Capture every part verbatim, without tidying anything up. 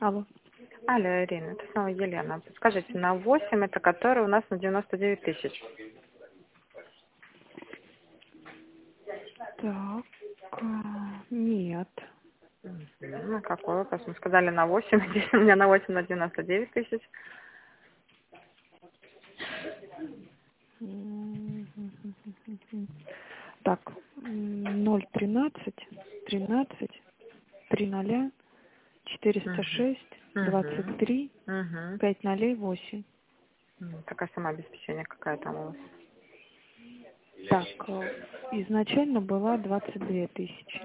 Алло. Алло, Ирина, это снова Елена. Подскажите, на восемь это который у нас на девяносто девять тысяч? Так, а, нет. Ну, какой вопрос? Мы сказали на восемь, здесь у меня на восемь на девяносто девять тысяч. М, Так, м, ноль тринадцать, тринадцать, три ноля, четыреста шесть, двадцать Угу. три, Угу. пять нолей, восемь. Такая самообеспечение какая там у вас? Так, э, изначально была двадцать две тысячи.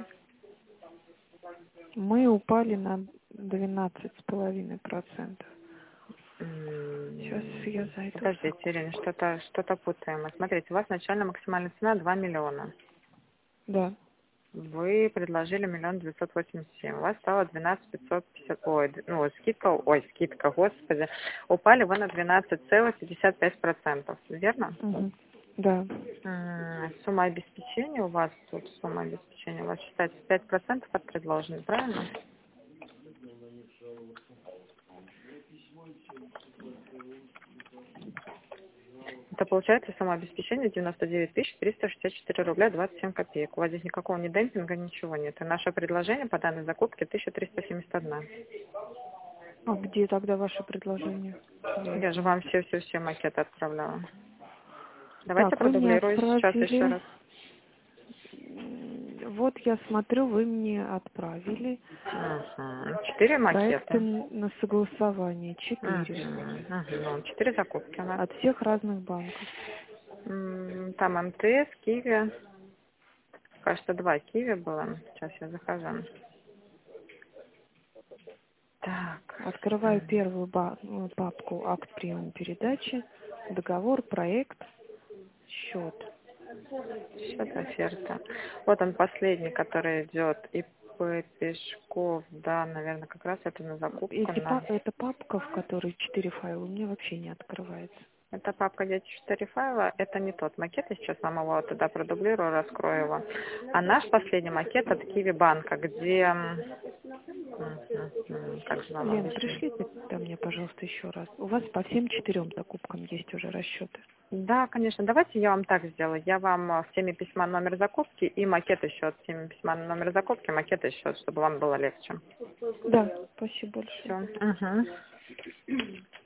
Мы упали на двенадцать с половиной процентов. Сейчас я М, зайду в Подождите, Ирина, закупки. что-то что-то путаем. Вот смотрите, у вас начальная максимальная цена два миллиона. Да. Вы предложили миллион девятьсот восемьдесят семь. У вас стало двенадцать пятьсот пятьдесят. Ой, д- ну, скидка, ой, скидка, господи. Упали вы на двенадцать целых пятьдесят пять процентов, верно? Угу. Да. М, Сумма обеспечения у вас, тут сумма обеспечения у вас считается пять процентов от предложенной, правильно? Это получается сумма обеспечения девяносто девять тысяч триста шестьдесят четыре рубля двадцать семь копеек. У вас здесь никакого ни демпинга, ничего нет. И наше предложение по данной закупке тысяча триста семьдесят один. А где тогда ваше предложение? Я Я их же не вам вижу. все-все-все макеты отправляла. Давайте Так, вы мне продублирую сейчас еще отправили. раз. м, Вот я смотрю, вы мне отправили Угу. Четыре проекты макета. н- на согласование. Четыре. Угу. Угу. Четыре закупки у нас. От всех разных банков. М, Там МТС, Киви. Кажется, два Киви было. Сейчас я захожу. Так. Открываю первую ба- ну, папку акт приема передачи, договор, проект, счет. Счет оферта. Вот он последний, который идет. ИП Пешков, да, наверное, как раз это на закупку Эти па- на... эта папка, в которой четыре файла, у меня вообще не открывается. Это папка, где четыре файла, это не тот макет, я сейчас вам его туда продублирую, раскрою его. А наш последний макет от Киви банка, где... м, м, м, Как же вам Лен, объяснить? пришлите ко мне, пожалуйста, еще раз. У вас по всем четырем закупкам есть уже расчеты. Да, конечно. Давайте я вам так сделаю. Я вам э, в теме письма номер закупки и макет еще от темы письма номер закупки, макет еще, чтобы вам было легче. Да, спасибо большое. Все. Угу.